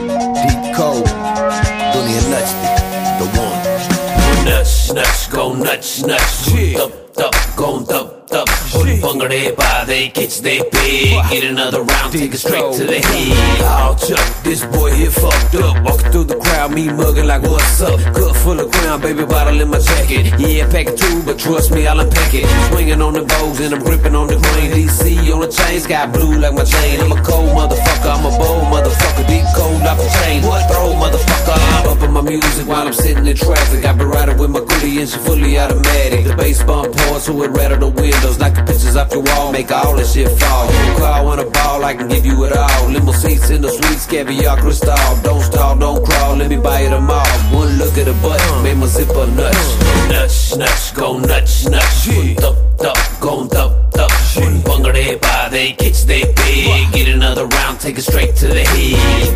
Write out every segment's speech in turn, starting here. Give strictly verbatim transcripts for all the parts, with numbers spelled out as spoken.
Deep cold, दुनिया नचती, the one. Nuts, nuts, go nuts, nuts. Thup, thup, go thup, thup. Bungade by they catch they pig. Get another round, take it straight to the head. Oh, Chuck, this boy here fucked up. Walking through the crowd, me mugging like what's up. Cup full of crown, baby bottle in my jacket. Yeah, pack it too, but trust me, I'll unpack it. Swinging on the bows and I'm gripping on the grain. D C on the chain, sky blue like my chain. I'm a cold motherfucker, I'm a bold motherfucker. Deep cold off the chain. What throw motherfucker? I'm up in my music while I'm sitting in traffic. I been riding with my goodie and she fully automatic. The bass bump pours so it rattle the windows. Knock the pictures off your wall, make all that shit fall. You call, want a ball, I can give you it all. Limo seats in the suites, caviar crystal. Don't stall, don't crawl, let me buy it them all. One look at the butt, made my zipper nuts. Nuts, nuts, go nuts, nuts. Thup, thup, go thup, thup. Bungade by they catch they pig. Get another round, take it straight to the head.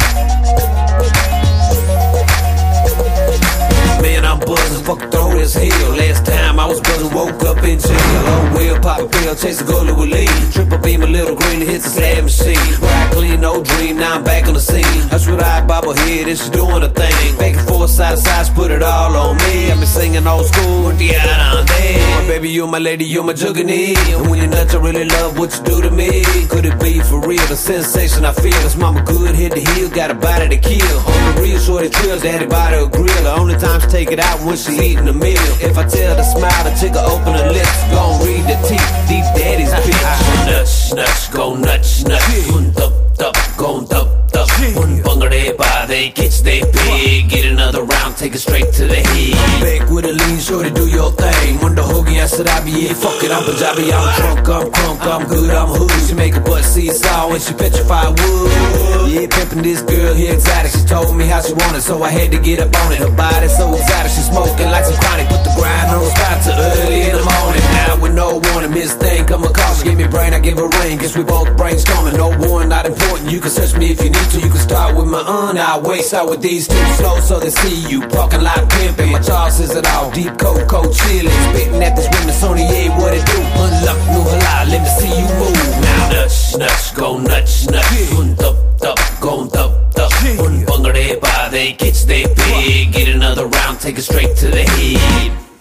Man, I'm buzzing, fuck throw this hell. Last time I was buzzing, woke up in jail. Oh well, pop a pill, chase a goalie with lean. Triple beam, a little green, hits the slab machine. Ride clean, no dream, now I'm back on the scene. That's what I bobble head, and she doing a thing. Back and forth, side to side, put it all on me. I've been singing old school, Diana, damn. Baby, you're my lady, you're my juggernaut. And when you're nuts, I really love what you do to me. Could it be for real, the sensation I feel? This mama good, hit the heel, got a body to kill. On the real shorty trills, daddy body a grill. The only times take it out when she eating a meal. If I tell her to smile, the chick open her lips. Gon' read the teeth, deep daddy's bitch. Nuts, nuts, go nuts, nuts. One thup, thup, go thup, thup. One bungade by they catch they pig. Get another round, take it straight to the head. I'm back with a lean shorty, do your thing. Wonder hoagie, I said I be yeah, fuck it, I'm Punjabi, I'm drunk, I'm crunk, I'm good, I'm hood. She make a butt seesaw and she petrified wood. Yeah, pimpin' this girl here exotic. She told me how she wanted, so I had to get up on it. Her body so exotic, she smoking like some chronic. Put the grind on spot till early in the morning. Now with no warning, Miss Thing come a call. She gave me brain, I give her ring. Guess we both brainstorming. No warning, not important. You can search me if you need to. You can start with my un, I'll waste out with these two. Slow so they see you. Parking lot pimping. My charge says it all. Deep cold, cold chillin'. Spitting at this women, Sony, yeah, what it do? Unlock, new halal, let me see you move. Now nuts, nuts, go nuts, nuts. One thup, thup, go thup, thup. One bungade by they catch they pig. Get another round, take it straight to the head.